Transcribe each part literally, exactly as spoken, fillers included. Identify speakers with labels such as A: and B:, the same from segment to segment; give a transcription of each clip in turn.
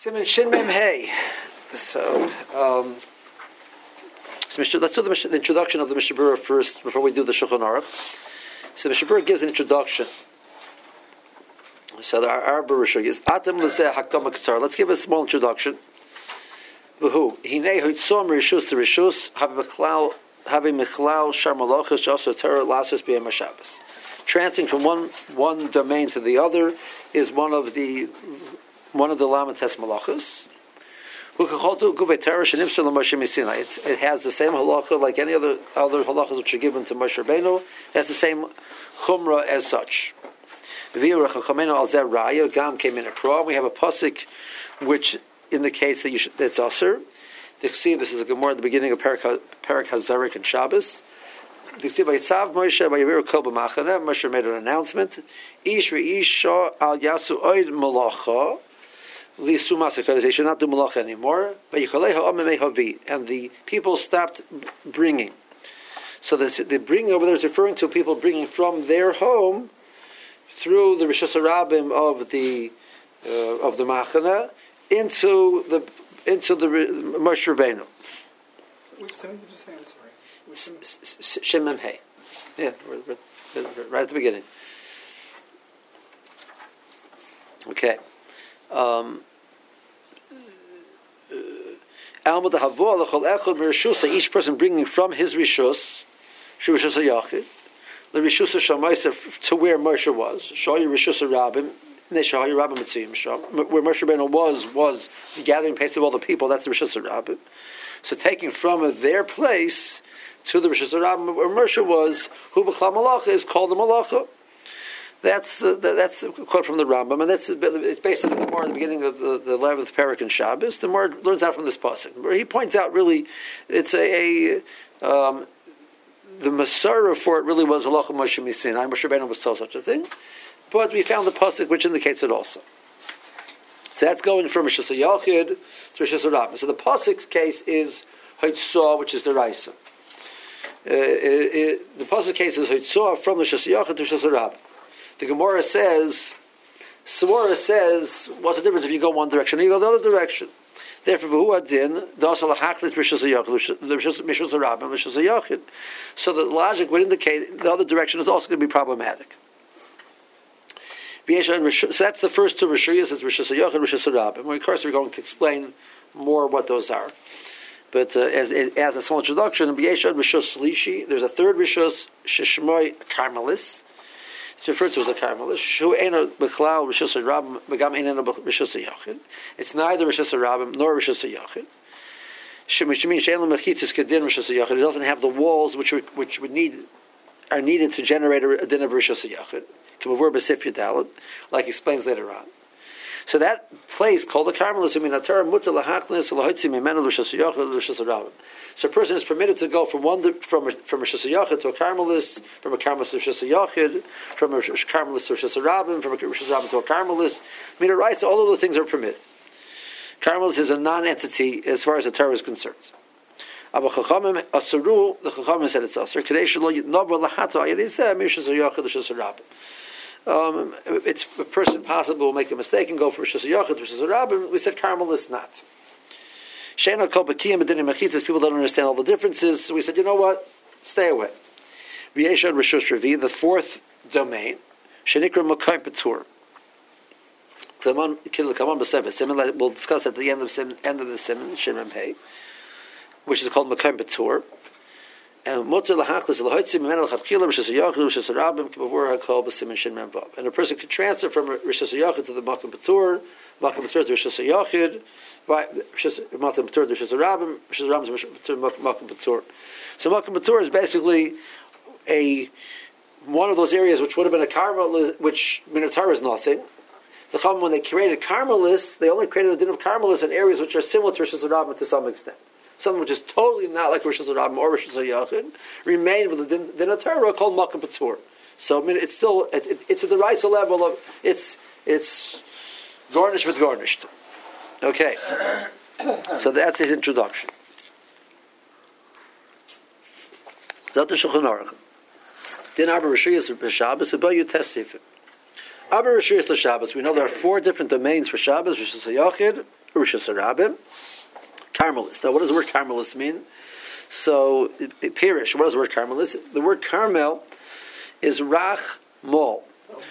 A: Siman Shin Mem Hey. So, um, so let's do the, the introduction of the Mishnah Berurah first before we do the Shulchan Aruch. So the Mishnah Berurah gives an introduction. So our, our Berurah is Atem Lezeh Hakdama Katzar. Let's give a small introduction. Who? Hinei Hoitzom Rishus to Rishus Have Mechlal Have Mechlal Shar Malachos Joshua Torah Lasos B'Yom HaShabbos. Transferring from one one domain to the other is one of the one of the Lamates Malachos. It has the same halacha like any other other halachas which are given to Moshe Rabbeinu. It has the same chumrah as such. We have a pasuk which indicates that you should, that's aser. The Chsiv, this is a Gemara at the beginning of Parak HaZarik and Shabbos. The Chsiv Vayitzav Moshe Vayaviru Kol B'Machane. Moshe made an announcement. Ish ve'isha al yasu oid malacha. They should not do malach anymore. And the people stopped bringing. So the, the bringing over there is referring to people bringing from their home through the Rishus Harabim of the uh, of the Machana into the into the Moshe Rabbeinu.
B: Which seven did you say? I'm sorry.
A: Shin Mem Hey. Yeah, right at the beginning. Okay. Um, each person bringing from his rishus, to where Moshe was, where Moshe Rabbeinu was was the gathering place of all the people. That's the rishus Rabbim. So taking from their place to the rishus Rabbim where Moshe was, who b'chal malacha is called a malacha. That's uh, that's a quote from the Rambam, and that's it's based on the Gemara at the beginning of the, the eleventh parak in Shabbos. The Gemara learns out from this pasuk, where he points out really it's a, a um, the Masorah for it really was halacha Moshe Misinai. Moshe Rabbeinu was told such a thing, but we found the pasuk which indicates it also. So that's going from Rishus Yachid to Rishus Rabbim. So the pasuk's case is Hoitzah, which is the Raisa. Uh, it, it, the pasuk case is Hoitzah from Rishus Yachid to Rishus Rabbim. The Gemara says, Svara says, what's the difference if you go one direction or you go the other direction? Therefore, v'hu adin, dasal hachlit rishus hayachid, rishus harabim, rishus hayachid. So the logic would indicate the other direction is also going to be problematic. So that's the first two rishuyas, it's rishus hayachid, rishus harabim. Of course, we're going to explain more what those are. But uh, as as a small introduction, b'yeshad rishus lishi, there's a third rishus, sheshmoy karmelis. It's referred to as a Carmelist. It's neither Rishus Harabim nor Rishus Yachid. It doesn't have the walls which would, which would need are needed to generate a din of Rishus Yachid, like explains later on. So that place called the Carmelist, so a person is permitted to go from one from a, from a Rishus Yachid to a Carmelist, from a Carmelist to a Rishus Yachid, from a Carmelist to a Rishus Harabim, from a Rishus Harabim to a Carmelist. I mean, right? So all of those things are permitted. Carmelist is a non-entity as far as the Torah is concerned. Abba Chachamim Asaru, the Chachamim said it's Asar. Kadesh lo yitnava lahato ayadizeh Rishus Yachid Rishus Harabim. Um, it's a person possibly will make a mistake and go for Rishus Yachid, Rishus Harabim. We said Carmelist not. Shena kol b'kiyam b'dinim mechitzas. People don't understand all the differences. So we said, you know what? Stay away. V'yeshad Rishus Revi, the fourth domain. Shenikra Makayim Petur. Kaman Kaman B'Seves. Siman we'll discuss at the end of sim, end of the Siman Shin Mem Hey, which is called Makayim Petur. And Motor Lahachlis Lahoitzi Mimenu L'Chadchila Rishus Yachid Rishus Harabim K'Bavur HaKol B'Siman Shin Mem Vav. And a person can transfer from Rishus Yachid to the Makayim Petur, Makayim Petur to Rishus Yachid. Makayim Petur to Rishus Harabim, Rishus Harabim to Makayim Petur. So Makayim Petur is basically a one of those areas which would have been a Carmelist, which Minotaur is nothing. The Chacham, when they created Carmelists, they only created a din of Carmelists in areas which are similar to Rishus Harabim to some extent. Something which is totally not like Rishus Harabim or Rishus Yachid remained with a din, din of Torah called Makayim Petur. So I mean, it's still it, it, it's at the right level of it's it's garnished with garnished. Okay, so that's his introduction. Zot Shulchan Aruch. Din Abba Rishuyas Shabbos Abba Yutesif. Abba Rishuyas Shabbos. We know there are four different domains for Shabbos: Rishus Yachid, Rosh Hashanah, Carmelis. Now, what does the word Carmelis mean? So, Pirish, what does the word Carmelis? The word Carmel is Rach Mol.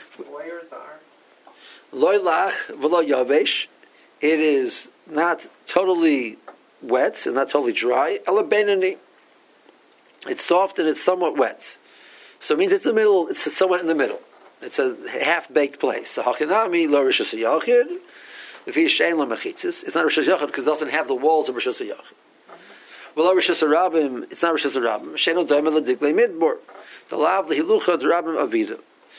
A: Loy Lach V'lo Yavesh. It is not totally wet, it's not totally dry. Ela Benini. It's soft and it's somewhat wet. So it means it's the middle, it's somewhat in the middle. It's a half-baked place. So Hachinami Lo Rosh Hashanah. If he's Shein Lo Mechitzis, it's not Rosh Hashanah because it doesn't have the walls of Rosh Hashanah. Well, Rosh Hashanah, it's not Rosh Hashanah. Shein Doimel Diklei Midbor. The Lav Lehilucha D'Rabim Avida.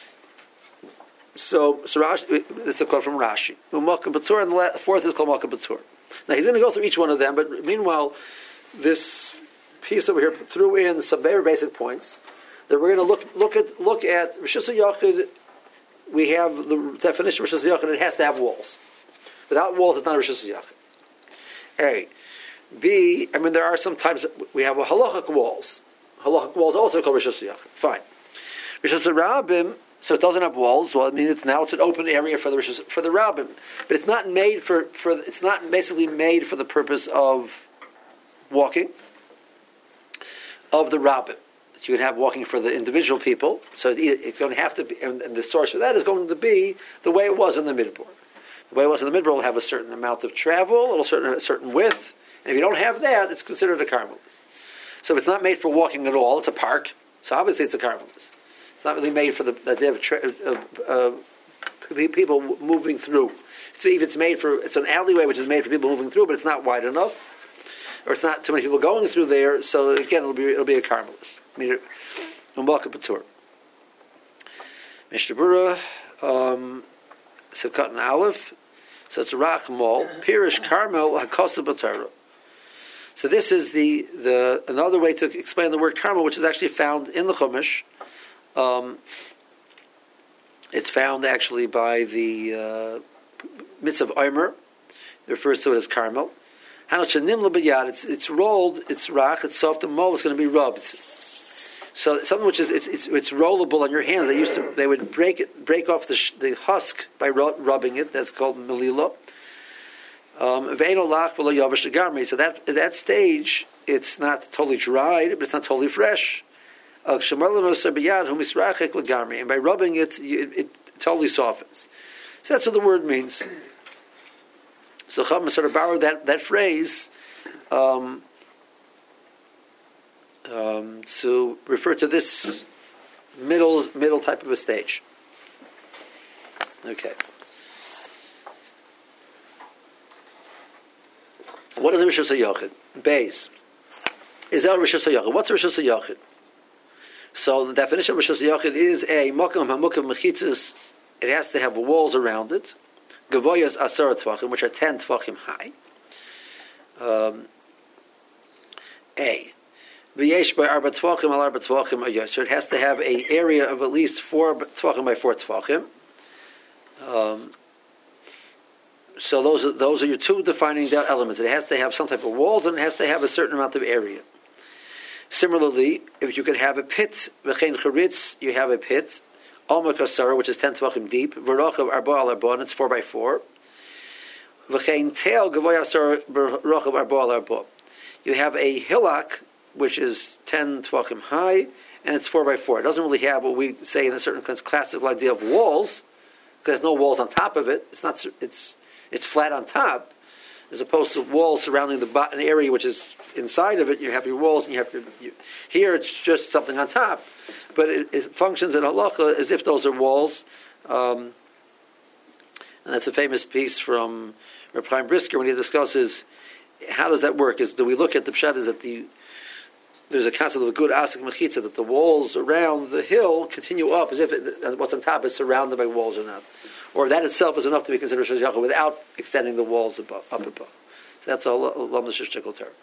A: So, so Rashi, this is a quote from Rashi. Umalka Batur, and the fourth is called Malka Batur. Now he's going to go through each one of them, but meanwhile, this piece over here threw in some very basic points that we're going to look look at look at Rosh Hashanah. We have the definition of Rosh Hashanah. It has to have walls. Without walls, it's not Rosh Hashanah. A, B. I mean, there are sometimes we have a halachic walls. Halachic walls also called Rosh Hashanah. Fine. Rosh Hashanah. So it doesn't have walls. Well, I mean, it's now it's an open area for the for the rabbim, but it's not made for for it's not basically made for the purpose of walking of the rabbim. So you would have walking for the individual people. So it's going to have to be, and, and the source for that is going to be the way it was in the midbar. The way it was in the midbar will have a certain amount of travel, a certain a certain width, and if you don't have that, it's considered a carmelis. So if it's not made for walking at all, it's a park. So obviously, it's a carmelis. It's not really made for the idea of tra- uh, uh, people moving through. So if it's made for, it's an alleyway which is made for people moving through, but it's not wide enough, or it's not too many people going through there. So again, it'll be it'll be a carmelis. Umbaka Patur. Mishnah Berurah, um, Sivkat and Aleph. So it's Rach Mol Pirish Carmel Hakosta Batarah. So this is the the another way to explain the word Carmel, which is actually found in the Chumash. Um, it's found actually by the uh, Mitzvah of Omer. It refers to it as Carmel. It's it's rolled, it's rach, it's soft, and mol is going to be rubbed. So something which is it's, it's it's rollable on your hands. They used to they would break it break off the sh- the husk by ru- rubbing it. That's called melila. Um, so that at that stage, it's not totally dried, but it's not totally fresh. And by rubbing it, it, it totally softens. So that's what the word means. So Chacham sort of borrowed that, that phrase um, um, to refer to this middle middle type of a stage. Okay. What is a Rosh Hashanah? Beis. Is that Rosh Hashanah? What's Rosh Hashanah? So the definition of Rosh Hashanah is a Mokum HaMukim Mechitzis. It has to have walls around it. Gavoyas Asar Tvachim, which are ten Tvachim high. Um, a. V'yesh by Arba Tvachim al Arba Tvachim Ayos. So it has to have an area of at least four Tvachim by four Tvachim. Um, so those are, those are your two defining elements. It has to have some type of walls and it has to have a certain amount of area. Similarly, if you could have a pit, v'chein charitz, you have a pit, alma kasara, which is ten tvachim deep, v'rochav arba al arba, and it's four by four. V'chein teil gavoy asar v'rochav arba al arba. You have a hilak, which is ten tvachim high, and it's four by four. It doesn't really have what we say in a certain sense classical idea of walls, because there's no walls on top of it. It's not. It's it's flat on top, as opposed to walls surrounding the bottom area, which is inside of it. You have your walls, and you have your. You, here, it's just something on top, but it, it functions in halacha as if those are walls. Um, and that's a famous piece from Reb Chaim Brisker when he discusses how does that work. Is do we look at the pshat is that the there's a concept of a good asik mechitza that the walls around the hill continue up as if it, what's on top is surrounded by walls or not, or that itself is enough to be considered shayach without extending the walls above, up above. So that's all lam l'shishtikol ter.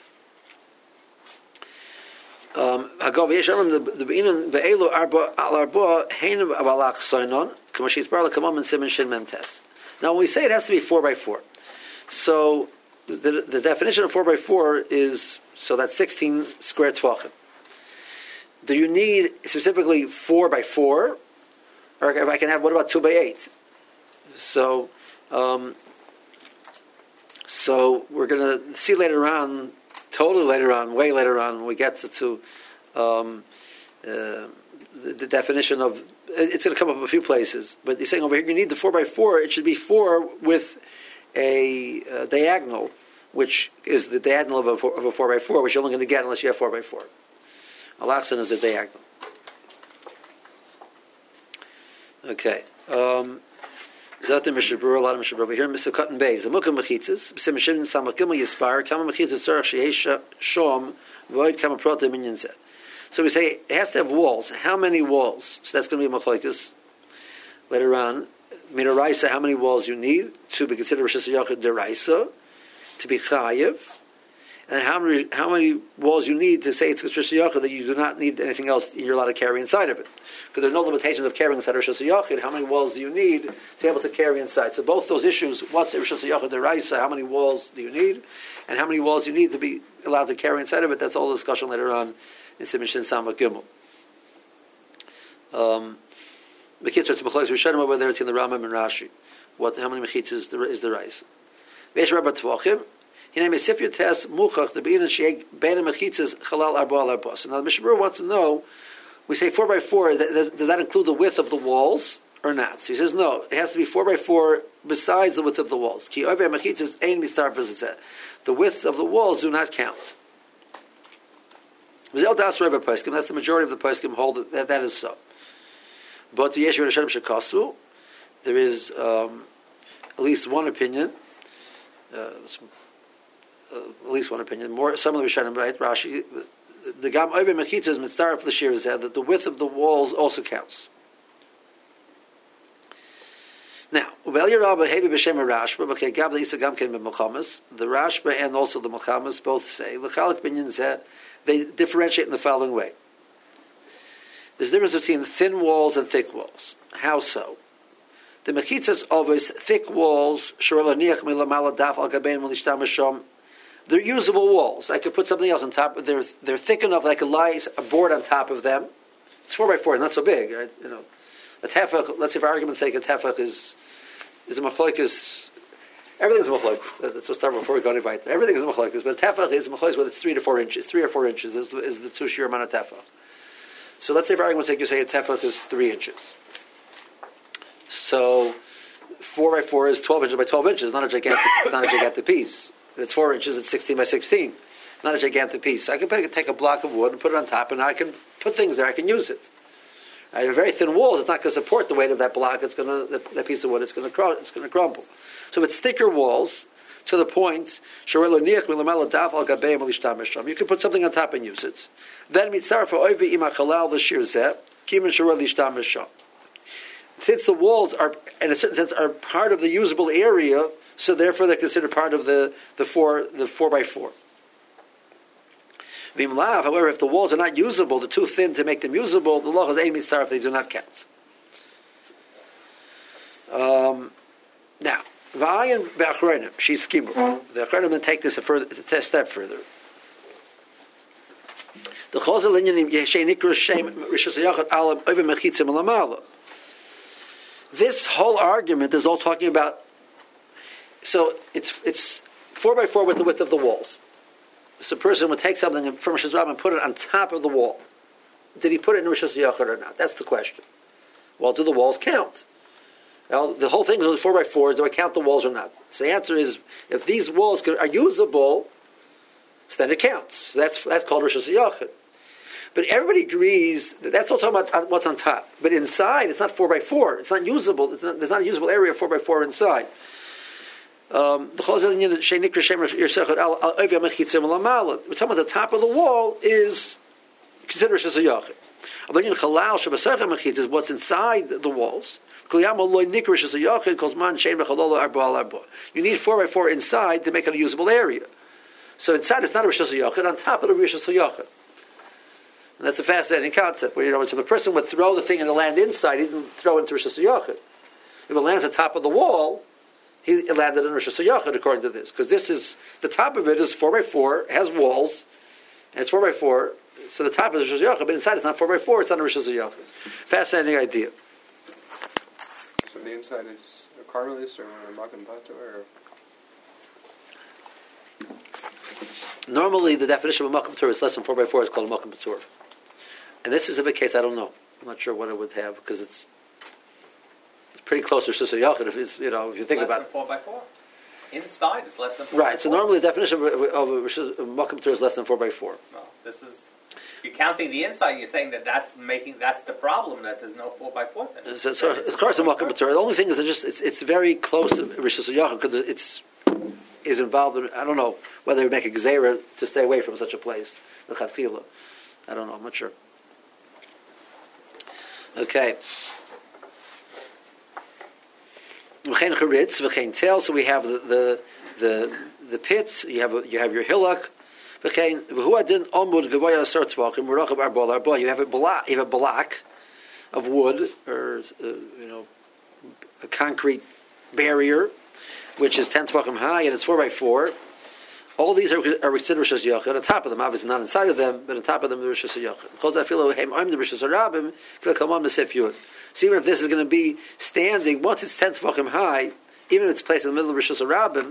A: Hagav yesh amram the be'inon ve'elu arba al arba heinu avalach soinon k'mashis bar l'kamam and siman shin mentes. Now when we say it has to be four by four, so the, the definition of four by four is so that's sixteen square tvachim. Do you need specifically four by four, or if I can have what about two by eight? So, um, So we're going to see later on, totally later on, way later on, when we get to, to um, uh, the, the definition of, it's going to come up a few places, but he's saying over here you need the four by four. It should be four with a uh, diagonal, which is the diagonal of a, four, of a four by four, which you're only going to get unless you have four by four. Alachson is the diagonal. Okay. Um, Zata Mishabur, a lot of Mishabur. Here, Mister Cotton Bay. Zamukam Mechitzes. Mister Mishin Samakima Yispar. Kama Mechitzes Sarach Shehesh Shom. Void Kama Prota Minyan Zet. So we say it has to have walls. How many walls? So that's going to be Machlokes later on. Midaraisa, how many walls you need to be considered Rosh Hashanah Deraisa, to be Chayiv, and how many how many walls you need to say it's Rosh Hashanah that you do not need anything else you're allowed to carry inside of it. Because there's no limitations of carrying inside Rosh Hashanah. How many walls do you need to be able to carry inside? So both those issues, what's Rosh Hashanah Deraisa, how many walls do you need, and how many walls you need to be allowed to carry inside of it, that's all the discussion later on in Simishin Sama Gimel. Um, the kids are to B'chlois Rishonim over there in the Rambam and Rashi. What? How many mechitzas is the is the rice? Veish Rabba Tvachim. Hine Mesifyu Tes Muchach the Bein and Sheik Bein Mechitzas Chalal Arba Al Arba. So now the Mishabur wants to know. We say four by four. Does, does that include the width of the walls or not? So he says no. It has to be four by four besides the width of the walls. Ki Oivei Mechitzas Ein Mistar B'Zeh. The width of the walls do not count. That's the majority of the poskim hold that, that that is so. But the Yeshiva Hashem Shekasu, there is um, at least one opinion, uh, uh, at least one opinion. More some of the Rishonim, right? Rashi, the Gam Oivei Mechitzas Mitzaref L'Shir said that the width of the walls also counts. Now, the Rashba and also the Mechamas both say l'chalik binyan zeh. They differentiate in the following way. There's a difference between thin walls and thick walls. How so? The mechitzas always thick walls. They're usable walls. I could put something else on top. They're they're thick enough that I could lie a board on top of them. It's four by four. It's not so big. Right? You know, a tefach. Let's say for argument's sake, a tefach is is a machlokes. Everything's a machlokes. Let's start before we go any further. Everything is a machlokes, but a tefach is a machlokes whether it's three to four inches. Three or four inches is the, is the two shir amount of tefach. So let's say for argument's sake, you say a tefach is three inches. So four by four is twelve inches by twelve inches. Not a gigantic. It's not a gigantic piece. If it's four inches, it's sixteen by sixteen. Not a gigantic piece. So I can take a block of wood and put it on top, and I can put things there. I can use it. I have a very thin wall. It's not going to support the weight of that block. It's going to that, that piece of wood. It's going to cr- it's going to crumble. So it's thicker walls to the point. You can put something on top and use it. Then since the walls are, in a certain sense, are part of the usable area, so therefore they're considered part of the, the four the four by four. However, if the walls are not usable, they're too thin to make them usable, the law is ein mitzvah if they do not count. Um, now, v'ayin v'achronim, she's skimu. The achronim then take this a, further, a step further. The chosel linyanim yeshei nikru shem rishus yachad alam over mechitzim alamala. This whole argument is all talking about. So it's it's four by four with the width of the walls. So a person would take something from Rosh Hashanah and put it on top of the wall. Did he put it in Rosh Hashanah or not? That's the question. Well, do the walls count? Well, the whole thing is four by four. Do I count the walls or not? So the answer is, if these walls are usable, so then it counts. So that's that's called Rosh Hashanah. But everybody agrees that that's all talking about what's on top. But inside, it's not four by four. It's not usable. It's not, there's not a usable area of four by four inside. Um, the we're talking about the top of the wall is considered Rosh Hashanah. Is what's inside the walls. You need four by four inside to make it a usable area. So inside it's not a Rosh Hashanah. On top of the Rosh Hashanah. And that's a fascinating concept. Where you know, if a person would throw the thing and it land inside, he didn't throw it into Rosh Hashanah. If it lands on top of the wall, he landed in Rosh Hashanah according to this, because this is the top of it is four by four, has walls, and it's four by four. So the top is Rosh Hashanah, but inside it's not four by four; it's not a Rosh Hashanah. Fascinating idea.
B: So the inside is a carmelis or a makan pato, or
A: Normally, the definition of a Makom Patur is less than four by four is called a Makom Patur. And this is a big case, I don't know. I'm not sure what it would have, because it's, it's pretty close to Shusay Yachid, if it's, you know, if you think
C: less
A: about
C: than four by four. Inside is less than four
A: right,
C: by
A: so
C: four.
A: normally the definition of, of a, a Makom Patur is less than four by four.
C: Well, this is... You're counting the inside, you're saying that that's making, that's the problem, that there's no four by four then.
A: So, so of course, a Makom Patur. The only thing is that just it's, it's very close to Rosh Hashanah because it's is involved in. I don't know whether they make a gzeira to stay away from such a place. The Chatchila. I don't know. I'm not sure. Okay. V'chein charitz, v'chein tel. So we have the the the, the pits. You have a, you have your hillock. V'chein v'hu adin omud gavoya asar tzvachim v'rachab arbol arbol. You have a balak. You have a balak of wood, or uh, you know, a concrete barrier, which is ten tvachim high, and it's four by four. All these are, are considered Rosh Hashanah. On top of them, obviously not inside of them, but on top of them, the Rosh Hashanah. Because I feel like I'm the Rosh Hashanah, come on, Mesef Yud. So even if this is going to be standing, once it's ten tvachim high, even if it's placed in the middle of Rosh Hashanah,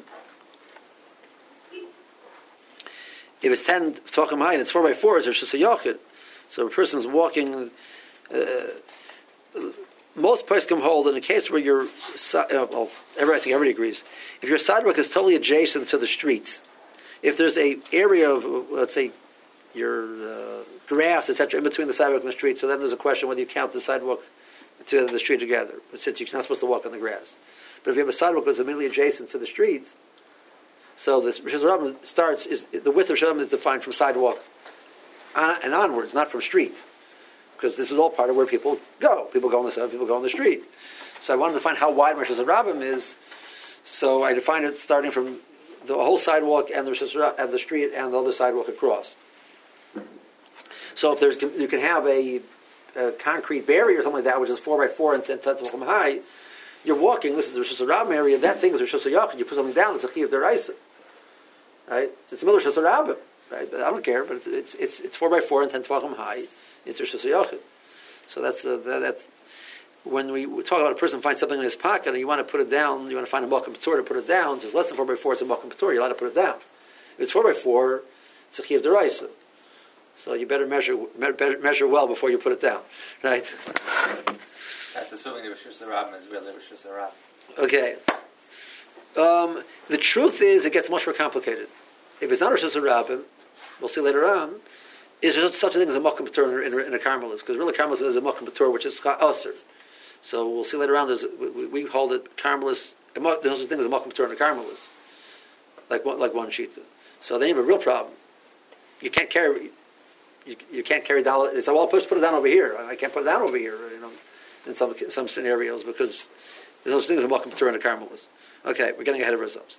A: if it's ten tvachim high and it's four by four, it's Rosh Hashanah. So a person's walking. Uh, most places can hold in a case where your uh, well, everybody, I think everybody agrees. If your sidewalk is totally adjacent to the streets, if there's a area of, let's say, your uh, grass, et cetera, in between the sidewalk and the street, so then there's a question whether you count the sidewalk to the street together, since you're not supposed to walk on the grass. But if you have a sidewalk that's immediately adjacent to the street, so this Rosh Hashanah starts is the width of Rosh Hashanah is defined from sidewalk on, and onwards, not from street. Because this is all part of where people go. People go on the side, people go on the street. So I wanted to find how wide Rosh Hashanah is. So I defined it starting from the whole sidewalk and the Rosh Hashanah, and the street and the other sidewalk across. So if there's, you can have a, a concrete barrier or something like that, which is four by four and ten tefachim high. You're walking. This is the Rosh Hashanah area. That thing is Rosh Hashanah. You put something down. It's a chiyuv deraisa. Right? It's the middle of Rosh Hashanah. Right? But I don't care. But it's it's it's, it's four by four and ten tefachim high. It's Rosh Hashanah. So that's uh, that, that's when we talk about a person finds something in his pocket and you want to put it down. You want to find a Makom Patur to put it down. It's less than four by four. It's a Makom Patur. You're allowed to put it down. If it's four by four, it's a chiyuv deraisa. So you better measure better measure well before you put it down, right?
C: That's assuming the Rosh Hashanah is really Rosh Hashanah.
A: Okay. Um, the truth is, it gets much more complicated. If it's not Rosh Hashanah, we'll see later on. Is there such a thing as a Makom Patur in, in, in a Carmelis? Because really, Carmelis is a Makom Patur, which is Aser. So we'll see later on. There's, we, we hold it Carmelis. There's such a thing as a Makom Patur in a Carmelis, like one, like one shita. So then you have a real problem. You can't carry. You, you can't carry down. It's well, push put it down over here. I can't put it down over here. You know, in some some scenarios because there's no such thing as a Makom Patur in a Carmelis. Okay, we're getting ahead of ourselves.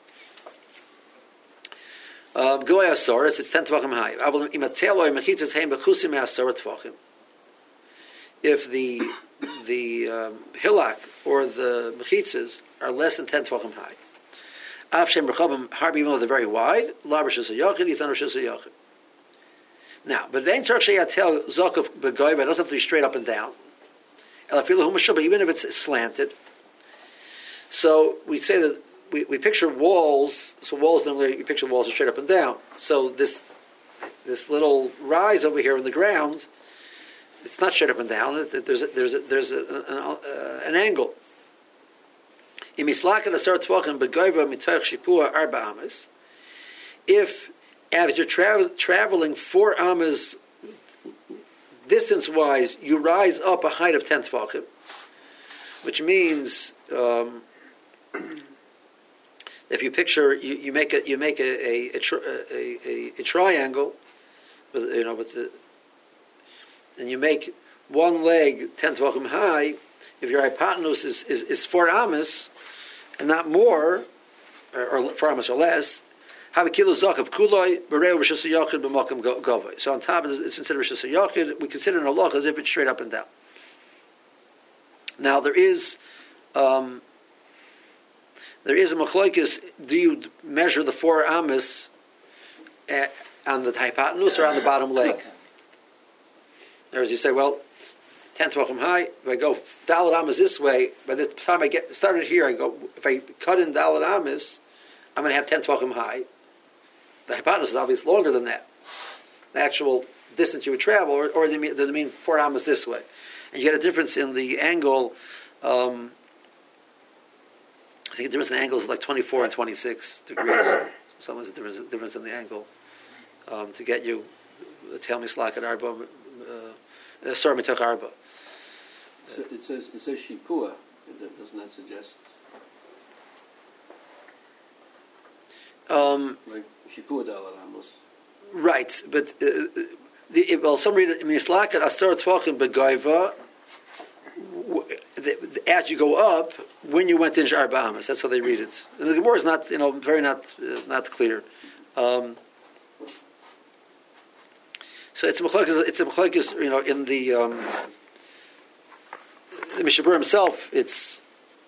A: Goy Asor, it's ten tvachim high. If the the um, hilak or the mechitzas are less than ten tvachim high, Avshem rechabim harbi, even though they're very wide, la Rosh Hashanah, he's on Rosh Hashanah. Now, but then tzarich sheyatel zokov begoy, it doesn't have to be straight up and down. Elafilu humashul, but even if it's slanted. So we say that. We, we picture walls, so walls normally you picture walls are straight up and down. So this this little rise over here in the ground, it's not straight up and down. It, there's a, there's a, there's a, an, uh, an angle. If as you're tra- traveling four amas distance wise, you rise up a height of ten tefachim, which means. Um, If you picture, you, you make a you make a a, a, a, a, a triangle, with, you know, with the, and you make one leg ten tvachim high. If your hypotenuse is, is, is four amas, and not more, or, or four amas or less, have a kilo zak of kuloi bereu Rosh Hashanah b'makom govay. So on top of it, it's considered Rosh Hashanah. We consider an halach as if it's straight up and down. Now there is. Um, There is a machlokes. Do you measure the four amas at, on the hypotenuse or on the bottom leg? Or as you say, well, ten tvachim high. If I go dalet amas this way, by the time I get started here, I go. If I cut in dalet amas, I'm going to have ten tvachim high. the hypotenuse is obviously longer than that. The actual distance you would travel, or, or does it mean, does it mean four amas this way? And you get a difference in the angle. Um, I think the difference in the angle is like twenty-four and twenty-six degrees. So there's a difference, difference in the angle um, to get you the Tel Mislak at Arba, uh, sorry, Mitoch Arba.
D: So it says it says Shipua. Doesn't that suggest
A: um,
D: like Shipua Dalar Amos?
A: Right, but uh, the, well, some read it Mislak at Asar Tvachim Begoiva. As you go up, when you went into Arba Amos, that's how they read it. And the Gemara is not, you know, very not uh, not clear. Um, so it's a machlokes, it's a machlokes, you know, in the um, the Mishabur himself. It's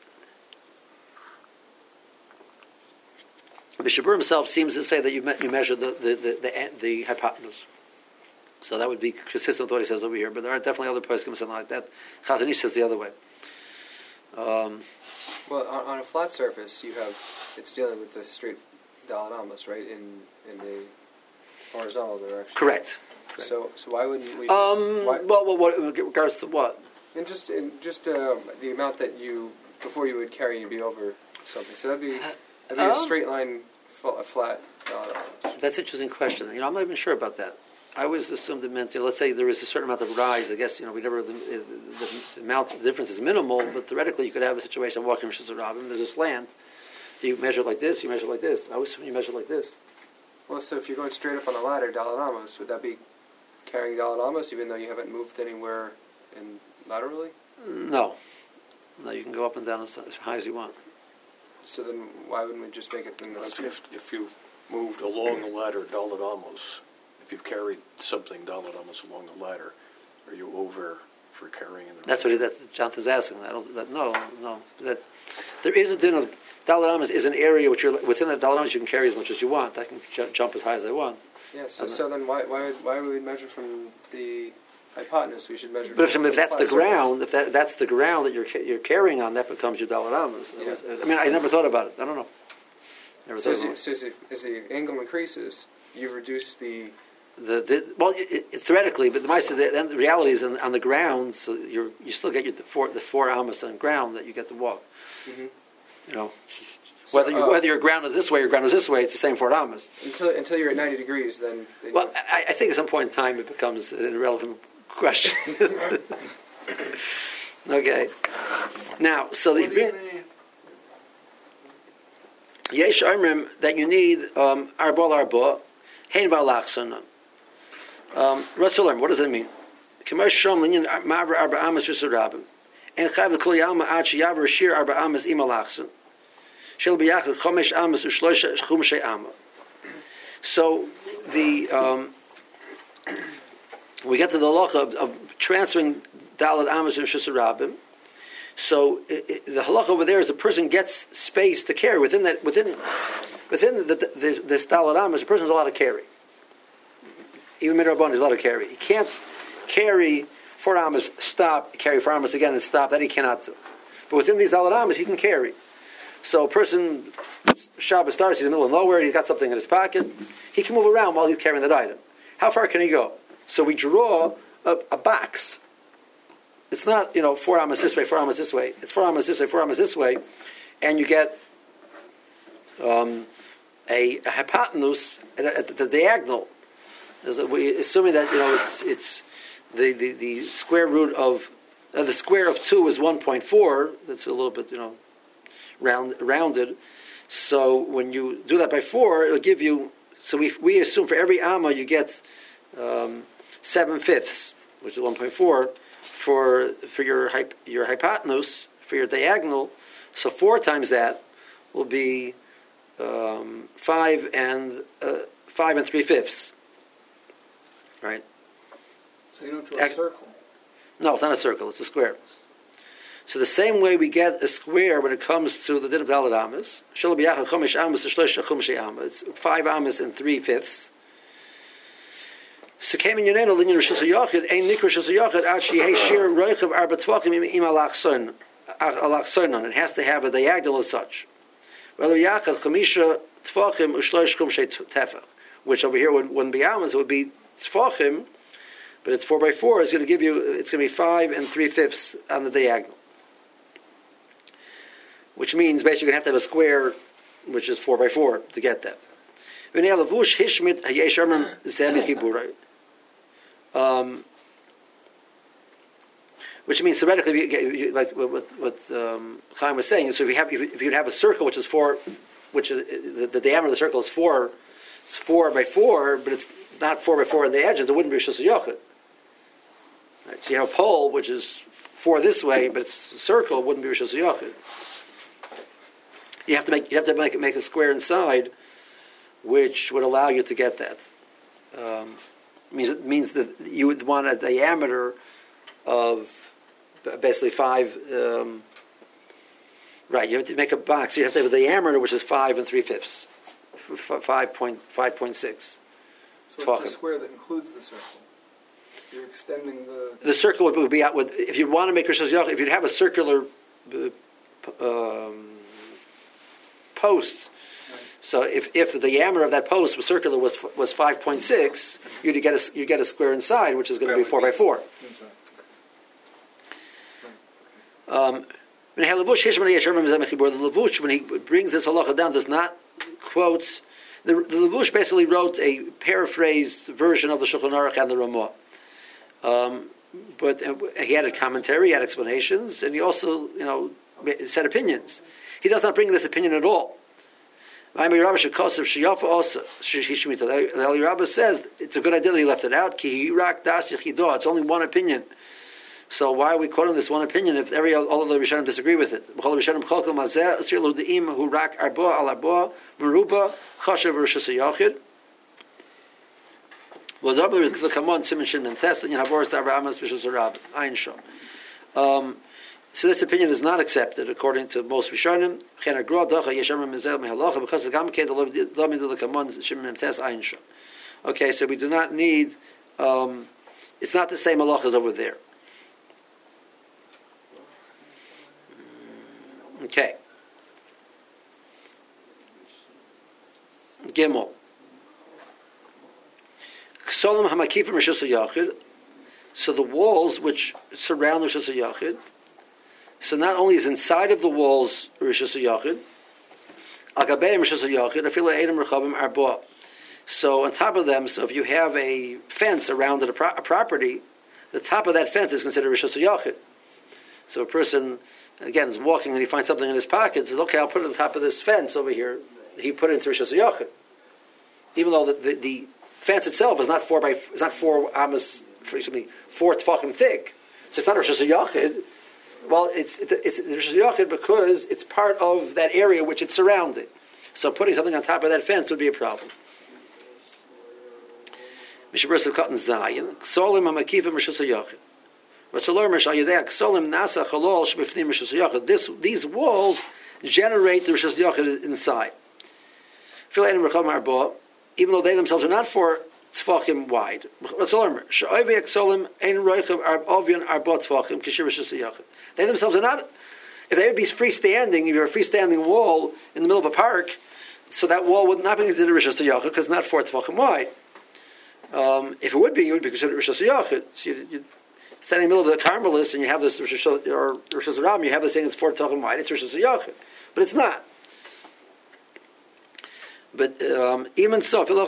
A: the Mishabur himself seems to say that you, me, you measure the the, the the the hypotenuse. So that would be consistent with what he says over here. But there are definitely other poskim something like that. Chazon Ish says the other way. Um,
E: well, on, on a flat surface, you have it's dealing with the straight Dalet Amos, right? In in the horizontal direction.
A: Correct. correct.
E: So so why wouldn't we? Just,
A: um,
E: why,
A: well, well, what in regards to what?
E: And just in just um, the amount that you before you would carry, you'd be over something. So that'd be that'd be um, a straight line, a flat Dalet Amos.
A: That's an interesting question. You know, I'm not even sure about that. I always assumed it meant, you know, let's say there is a certain amount of rise. I guess, you know, we never, the, the, the amount, the difference is minimal, but theoretically you could have a situation walking Rosh Hashanah, there's this land. Do you measure it like this? You measure it like this? I always assume you measure it like this.
E: Well, so if you're going straight up on a ladder, Dalet Amos, would that be carrying Dalet Amos even though you haven't moved anywhere in laterally?
A: No. No, you can go up and down as, as high as you want.
E: So then why wouldn't we just make it in the...
F: If, if, if you've moved along the ladder, Dalet Amos, if you've carried something Dalet Amos along the ladder, are you over for carrying in the
A: That's what he, that Jonathan's asking. I don't, that, no, no. That, there is a din of... Dalet Amos is an area which you're... Within that Dalet Amos you can carry as much as you want. I can j- jump as high as I want.
E: Yeah, so, so then why why would, why would we measure from the hypotenuse? We should measure...
A: But if,
E: from
A: if that's the
E: surface.
A: ground, if that, that's the ground that you're you're carrying on, that becomes your Dalet Amos.
E: Yeah.
A: I mean, I never thought about it. I don't know. Never
E: So,
A: thought
E: as,
A: about
E: you,
A: it.
E: so as, you, as the angle increases, you reduce the...
A: The, the, well, it, it, theoretically, but the, the, the reality is on, on the ground, so you're, you still get your, the four the four amos on ground that you get to walk.
E: Mm-hmm.
A: You know,
E: So,
A: whether you,
E: uh,
A: whether your ground is this way, your ground is this way, it's the same four amos.
E: Until until you're at ninety degrees, then... then
A: Well,
E: you,
A: I, I think at some point in time it becomes an irrelevant question. Okay. Now, so
B: What
A: the
B: do you mean?
A: Yesh Omrim that you need um, arbol arba, hein v'alachson. Um, Ratzulam, what does that mean? K'mar shom linyan ma'avra arba amas v'surabim. En chayv l'kol yalma ad she'yavra shir arba amas im alachson. Shel b'yachad chomesh amas u'shlosh chumshe amma. So, the... Um, we get to the halacha of, of transferring Dalet Amos and Rishus Rabim. So it, it, the halacha over there is a person gets space to carry within that within within the, the, the, this Dalet Amos. A person is allowed to carry. Even Midrabban is allowed to carry. He can't carry four Amos, stop, carry four Amos again, and stop. That he cannot do. But within these Dalet Amos, he can carry. So a person, Shabbos starts, he's in the middle of nowhere. He's got something in his pocket. He can move around while he's carrying that item. How far can he go? So we draw a, a box. It's not, you know, four amas this way, four amas this way. It's four amas this way, four amas this way. And you get um, a, a hypotenuse at, at the diagonal. We assuming that, you know, it's, it's the, the, the square root of, uh, the square of two is one point four. That's a little bit, you know, round, rounded. So when you do that by four, it'll give you, so we we assume for every amma you get um, seven fifths, which is one point four, for for your hyp, your hypotenuse, for your diagonal. So four times that will be um, five and uh, five and three fifths, right?
B: So you don't draw
A: Ac-
B: a circle.
A: No, it's not a circle; it's a square. So the same way we get a square when it comes to the din of Dalet Amos, it's five Amos and three fifths. So came in Yonena, Linyan Rishus HaYachid, Ein Nikra Rishus HaYachid, Achi Hey Shir Roichav Arba Tvachim Im Alachson. It has to have a diagonal as such. Well, Yachad Chamisha Tvachim Ushloish Chumshei Tefach. which over here wouldn't, wouldn't be amas, it would be tfachim, but it's four by four. It's going to give you, it's going to be five and three fifths on the diagonal, which means basically you're going to have to have a square, which is four by four to get that. Um, which means theoretically, if you, you, like what, what um, Chaim was saying, so if you have if you'd have a circle which is four, which is the, the diameter of the circle is four, it's four by four, but it's not four by four on the edges, it wouldn't be Rishus Yochid. Right? So you have a pole which is four this way, but it's a circle, it wouldn't be Rishus Yochid. You have to make you have to make make a square inside, which would allow you to get that. Um, it means it means that you would want a diameter of basically five. Um, right, you have to make a box. You have to have a diameter which is five and three fifths, f- five point five point six.
E: So
A: Talking.
E: it's a square that includes the circle. You're extending the.
A: The circle would, would be out with if you want to make Rishus Yochid. If you'd have a circular uh, um, post. So if, if the diameter of that post was circular was was five point six, you'd get a you get a square inside, which is going to be four by four. Um, the Levush, when he brings this halacha down, does not quote. The, the Levush basically wrote a paraphrased version of the Shulchan Aruch and the Ramah. Um, but uh, he had a commentary, he had explanations, and he also, you know, said opinions. He does not bring this opinion at all. The Eli Rabbah says it's a good idea that he left it out. It's only one opinion. So why are we quoting this one opinion if every all of the Rishonim disagree with it? Um, So this opinion is not accepted according to most Rishonim. Okay, so we do not need. Um, it's not the same halachas over there. Okay. Gimel. Ksolim hamakifim Rishus Yachid. So the walls which surround the Rishus Yachid. So not only is inside of the walls Rishus Yachid, Agabeim Rishus Yachid, Afilu Eidim Rechabim Arba. So on top of them, so if you have a fence around a, pro- a property, the top of that fence is considered Rishus Yachid. So a person, again, is walking and he finds something in his pocket, says, okay, I'll put it on top of this fence over here. He put it into Rishus Yachid. Even though the, the, the fence itself is not four by, is not four amas, excuse me, four tefachim thick. So it's not Rishus Yachid. Well, it's it's Rishus Yachid because it's part of that area which it's surrounding. So putting something on top of that fence would be a problem. Mishabur Katan Zayin Ksolim Hamakifim Rishus Yachid. This these walls generate the Rishus Yachid inside. Even though they themselves are not for tefachim wide. They themselves are not. If they would be freestanding, if you're a freestanding wall in the middle of a park, so that wall would not be considered Rishus Yachid because it's not four tefachim wide. Um, if it would be, it would be considered Rishus Yachid. So you, you stand in the middle of the Carmelists and you have this Rishus or Rishus Ram, you have this thing that's four tefachim wide. It's Rishus Yachid, but it's not. But um, even so, the,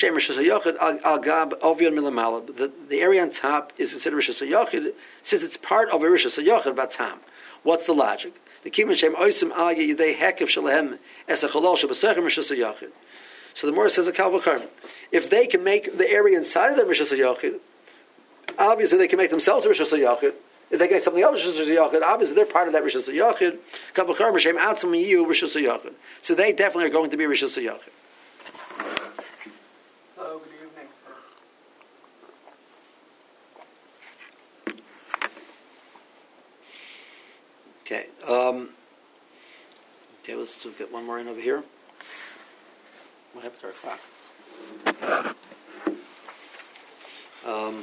A: the area on top is considered Rishus Yachid since it's part of a Rishus Yachid Batam. What's the logic? The Kibbutz Shem Oisim Al Yidei Hekev Shalehem Es HaChalol Shebasechem Rishus Yachid. So the Morah says a Kal V'Karm. If they can make the area inside of the Rishus Yachid, obviously they can make themselves a Rishus Yachid. If they can make something else Rishus Yachid, obviously they're part of that Rishus Yachid. Kal V'Karm Shem Atzum Yiyu Rishus Yachid. So they definitely are going to be Rishus Yachid.
B: Hello, good evening, sir.
A: Okay. Um, okay, let's get one more in over here. What happened to our clock? Um,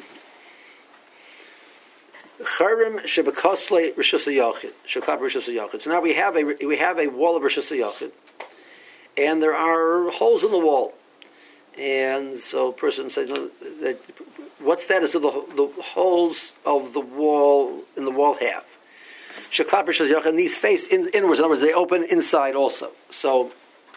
A: Charim shebekosle Rishus Yachid, sheklap Rishus Yachid. So now we have a we have a wall of Rishus Yachid, and there are holes in the wall. And so a person says, no, that, what status do the, the holes of the wall in the wall have? And these face in, inwards. In other words, they open inside also. So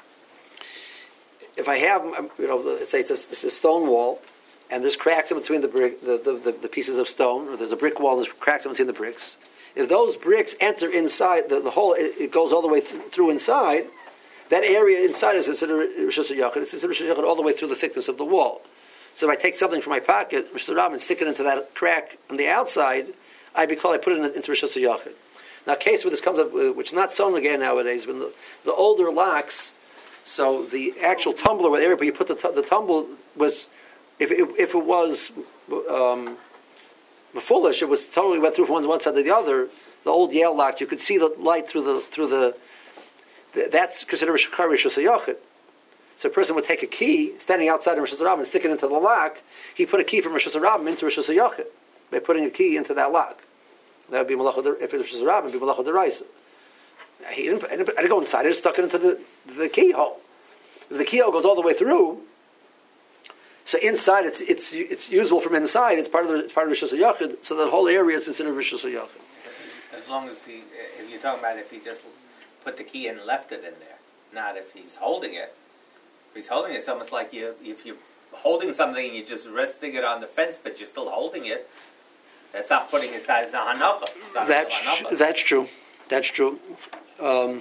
A: if I have, you know, let's say it's a, it's a stone wall, and there's cracks in between the brick, the, the, the, the pieces of stone, or there's a brick wall, and there's cracks in between the bricks. If those bricks enter inside the, the hole, it, it goes all the way th- through inside. That area inside is considered Rishus HaYachid. It's considered Rishus HaYachid all the way through the thickness of the wall. So if I take something from my pocket, Rishus HaRabban, and stick it into that crack on the outside, I be called, I put it in, into Rishus HaYachid. Now, a case where this comes up, which is not sewn again nowadays, but the, the older locks, so the actual tumbler, where you put the, the tumble was, if it, if it was um, foolish, it was totally went through from one, one side to the other. The old Yale locks, you could see the light through the through the. the that's considered Rishus HaYachid. So a person would take a key, standing outside of Rishus HaRabban, and stick it into the lock. He put a key from Rishus HaRabban into Rishus HaYachid by putting a key into that lock. That would be Malacha. If it was Rishus HaRabban, it would be Malacha D'Oraisa. He didn't. I didn't, I didn't go inside. I just stuck it into the the keyhole. If the keyhole goes all the way through, so inside it's it's it's usable from inside. It's part of the, it's part of Rishus HaYachid. So the whole area is considered Rishus HaYachid.
C: As long as he, if you're talking about if he just put the key in and left it in there, not if he's holding it. If he's holding it, it's almost like you if you're holding something and you're just resting it on the fence, but you're still holding it. That's not putting it inside. It's a hanacha. It's not
A: That's
C: hanacha.
A: that's true. That's true. Um,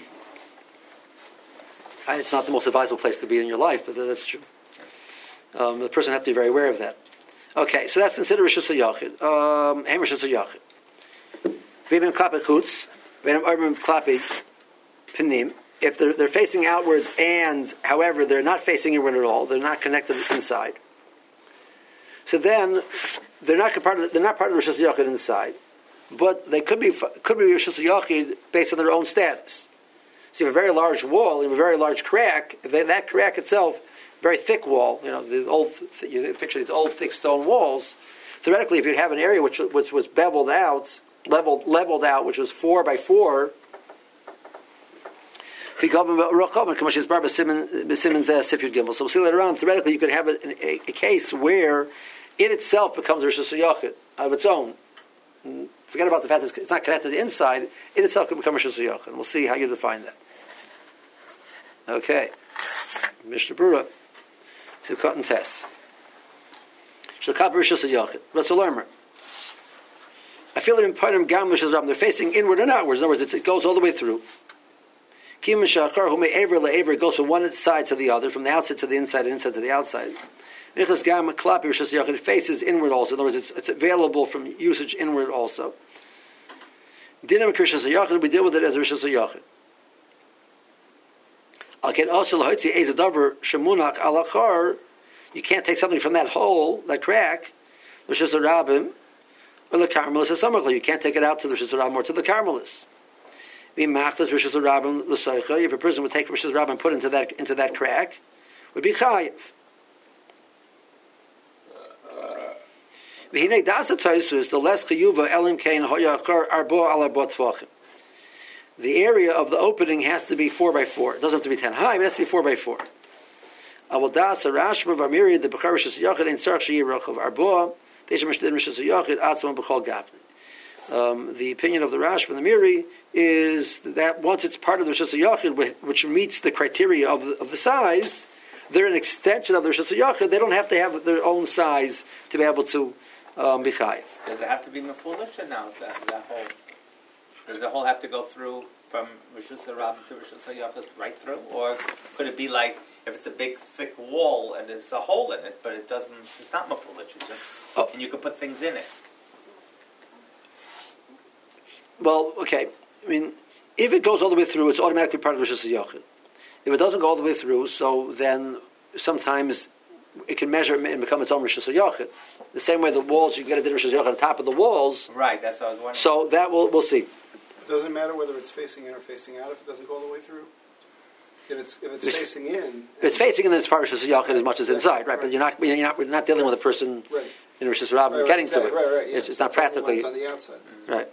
A: it's not the most advisable place to be in your life, but that's true. Um, the person has to be very aware of that. Okay, so that's considered Rishus HaYachid. Um, Hem Rishus HaYachid. V'im klape chutz, v'im arbim klape pinim. If they're they're facing outwards, and however they're not facing inward at all, they're not connected inside. So then they're not part of the, they're not part of the Rishus HaYachid inside, but they could be could be Rishus HaYachid based on their own status. So you have a very large wall, you have a very large crack. If they, that crack itself, very thick wall, you know, the old you picture these old thick stone walls. Theoretically, if you have an area which which was beveled out, leveled leveled out, which was four by four. So we'll see later on, theoretically, you could have a, a, a case where it itself becomes Rishus HaYachid of its own. Forget about the fact that it's not connected to the inside. It itself could become Rishus HaYachid. We'll see how you define that. Okay. Mishnah Berurah. Sivkot and Tess. Shalkap Rishus HaYachid. Let's learn. I feel it in part of Gam Rishus HaRabban. They're facing inward and outwards. In other words, it goes all the way through. Kim and Shachar, who may aver le'aver, it goes from one side to the other, from the outside to the inside and inside to the outside. Nichlas Gam Klapi Rishus HaYachid, it faces inward also. In other words, it's, it's available from usage inward also. Dinam Rishus HaYachid, we deal with it as Rishus HaYachid. Again, also lahotzi ez adavar shemunach alachar. You can't take something from that hole, that crack, Rishus HaRabban, or the Carmelis Samachla. You can't take it out to the Rishus HaRabban or to the Carmelis. If a person would take Rishus HaRabban and put into that into that crack, would be chayiv. The less chiyuva elim kein hoyachar arbo ala botvachim. The area of the opening has to be four by four. It doesn't have to be ten high, but it has to be four by four. Avodas Rashba Varmiri the Bechar Rishus HaYachid in Sarch Shiyirach of Arboa. Deisha Mishdin Rishus HaYachid Atzman Bechol Gapni. Um, the opinion of the Rashba and the Miri is that once it's part of the Rishus HaYachid, which meets the criteria of the, of the size, they're an extension of the Rishus HaYachid. They don't have to have their own size to be able to um, be chayiv.
C: Does it have to be mefulish or now? That, that whole, does the whole have to go through from Rishus HaRabban to Rishus HaYachid right through? Or could it be like, if it's a big, thick wall and there's a hole in it, but it doesn't, it's not mefulish, it's just, oh. And you can put things in it?
A: Well, okay. I mean, if it goes all the way through, it's automatically part of Rishus HaYachid. If it doesn't go all the way through, so then sometimes it can measure and become its own Rishus HaYachid. The same way the walls, you get a Rishus HaYachid on top of the walls.
C: Right, that's what I was wondering.
A: So that we'll, we'll see.
B: It doesn't matter whether it's facing in or facing out if it doesn't go all the way through? If it's if it's, it's facing in...
A: If it's facing in, then it's part of Rishus HaYachid as much as inside, right? right. But you're not, you're not, we're not dealing with a person
B: right.
A: in Rishus HaRabban
B: right, right,
A: getting
B: exactly,
A: to it.
B: Right, right, yeah.
A: It's, it's
B: so
A: not
B: it's
A: practically...
B: It's on the outside.
A: Mm-hmm. Right.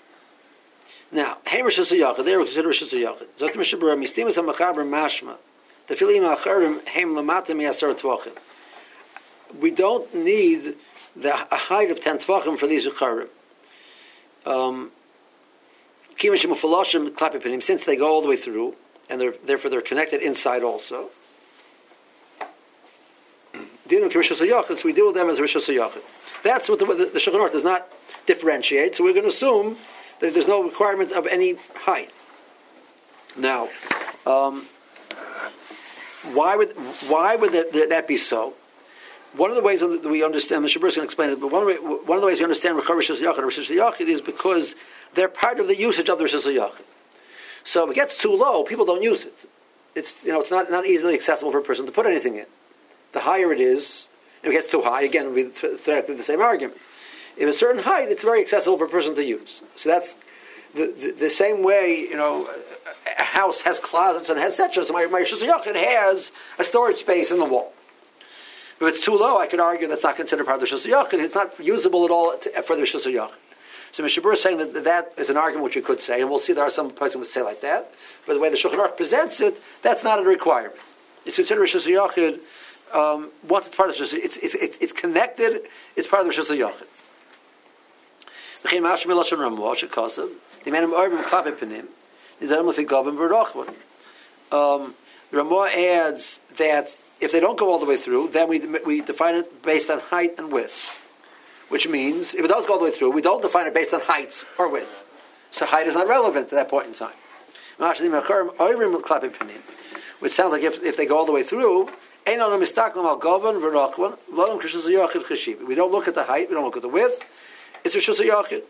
A: Um, now, hey Rishus HaYachid, there we consider Rishus HaYachid. Zot Mishnah Berurah, Mistimas HaMachaber Mashma. The filim acharim hem lamata mi'asar tvachim. We don't need the a height of ten tvachim for these acharim. Um, since they go all the way through, and they're, therefore they're connected inside also. So we deal with them as Rishus HaYachid. That's what the, the, the Shulchan Aruch does not differentiate, so we're going to assume that there's no requirement of any height. Now, um, why would why would that, that be so? One of the ways that we understand, Mister Burson explained it, but one of, the, one of the ways you understand Rishus HaYachid and Rishus HaYachid is because they're part of the usage of the Rishus HaYachid. So if it gets too low, people don't use it. It's you know it's not, not easily accessible for a person to put anything in. The higher it is, if it gets too high, again, we theoretically the same argument. If a certain height, it's very accessible for a person to use. So that's the, the, the same way, you know, a house has closets and has et cetera. So my, my Rishus HaYachid has a storage space in the wall. If it's too low, I could argue that's not considered part of the Rishus HaYachid. It's not usable at all to, for the Rishus HaYachid. So Mister Burr is saying that that is an argument which we could say, and we'll see there are some places who would say like that. But the way the Shulchan Aruch presents it, that's not a requirement. It's considered Rishus HaYachid. Um, once it's part of the Rishus, it's, it's, it's, it's connected, it's part of the Rishus HaYachid. Um, the Ramah adds that if they don't go all the way through, then we we define it based on height and width. Which means, if it does go all the way through, we don't define it based on height or width. So height is not relevant at that point in time. Which sounds like if, if they go all the way through, we don't look at the height, we don't look at the width. It's Rishus HaYachid.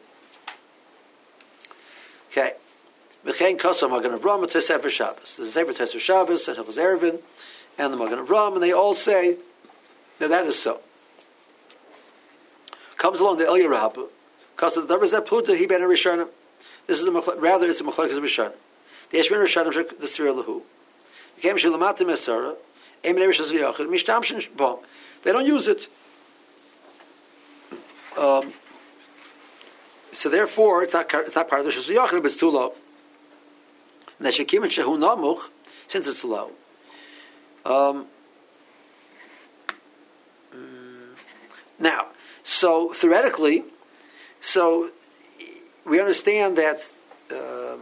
A: Okay. V'chein Kosam Magen Avram and Sefer Shabbos. There's a Sefer Sefer Shabbos and Hilchos Eruvin and the Magen Avram, and they all say, now that is so. Comes along the El Yerabah, because the numbers that Pluta he ben Rishonim. This is a rather it's a machlokes of Rishonim. The Yeshvin Rishonim the Sri Lahu. The Kem Shulamatim Esara. They don't use it. Um, so therefore, it's not it's not part of the Rishus HaYachid, but it's too low. Since it's low. Um, now, so theoretically, so we understand that um,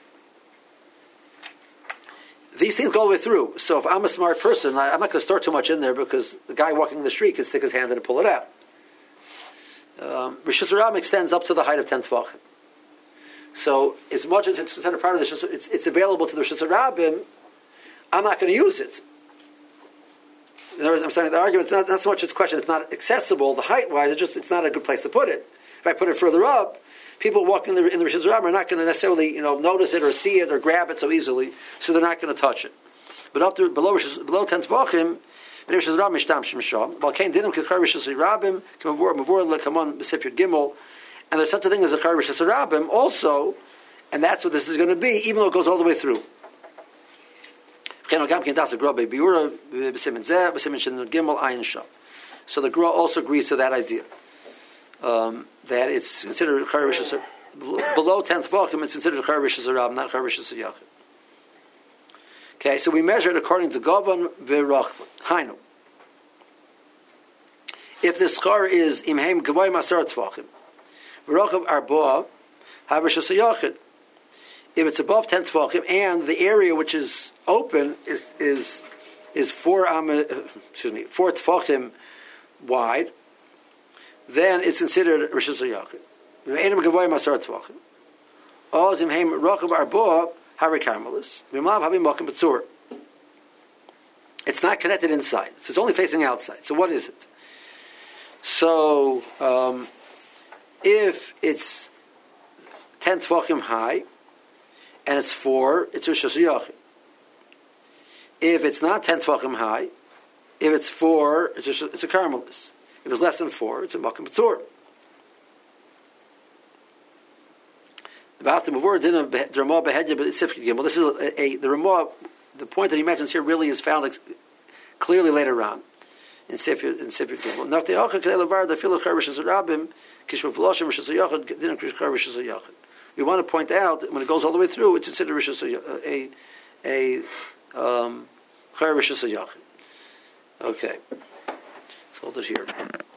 A: these things go all the way through. So if I'm a smart person, I, I'm not going to store too much in there because the guy walking in the street can stick his hand in and pull it out. Um, Rishus HaRabim extends up to the height of ten tefachim. So as much as it's considered part of the Rishus, it's, it's available to the Rishus HaRabim, I'm not going to use it. In other words, I'm saying the argument, it's not, not so much its question, it's not accessible, the height-wise, it's just, it's not a good place to put it. If I put it further up, people walking in the, in the Rishus HaRabim are not going to necessarily, you know, notice it or see it or grab it so easily, so they're not going to touch it. But up to, below, below ten tefachim, Rishus HaRabim mishtam shemisham, while Kain dinim kechar Rishus HaRabim, kamavor, mavor lekamon b'sifyot gimel, and there's such a thing as a char Rishus HaRabim also, and that's what this is going to be, even though it goes all the way through. So the Gra also agrees to that idea. Um, that it's considered Char Rishus below tenth Tefachim, it's considered Char Rishus HaRabim, not Char Rishus HaYachid. Okay, so we measure it according to Gavan v'Rachman. Hainu. If the schar is imheim gavoy masar tefachim, v'Rachav arba have Rishus HaYachid. If it's above ten tefachim and the area which is open is is is four um, excuse me four tefachim wide, then it's considered Rishus HaYachid. V'einim gavoy masar tefachim. Oz imheim Rachav arba hari karmelis. V'mlav havim makom b'tzur. It's not connected inside, so it's only facing outside. So what is it? So um, if it's ten tefachim high and it's four, it's Rishus HaYachid. If it's not ten tefachim high, if it's four, it's, just, it's a karmelis. If it's less than four, it's a makom b'tzur. This is a, a the Ramah. The point that he mentions here really is found ex- clearly later on in Sefer in Sefer Gimel. We want to point out that when it goes all the way through, it's considered a a, a um, Chayr Rishus Hayachid. Okay. Let's hold it here.